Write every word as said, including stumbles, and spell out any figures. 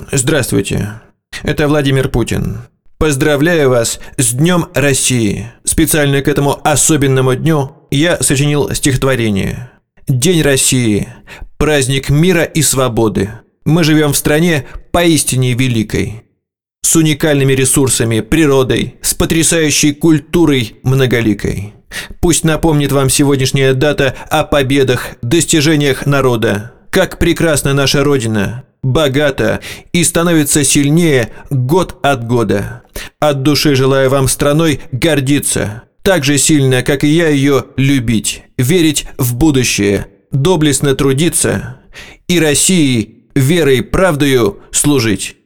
Здравствуйте. Это Владимир Путин. Поздравляю вас с Днем России. Специально к этому особенному дню я сочинил стихотворение. День России. Праздник мира и свободы. Мы живем в стране поистине великой. С уникальными ресурсами, природой, с потрясающей культурой многоликой. Пусть напомнит вам сегодняшняя дата о победах, достижениях народа. Как прекрасна наша Родина, богата и становится сильнее год от года. От души желаю вам страной гордиться, так же сильно, как и я, ее любить, верить в будущее, доблестно трудиться и России верой и правдою служить.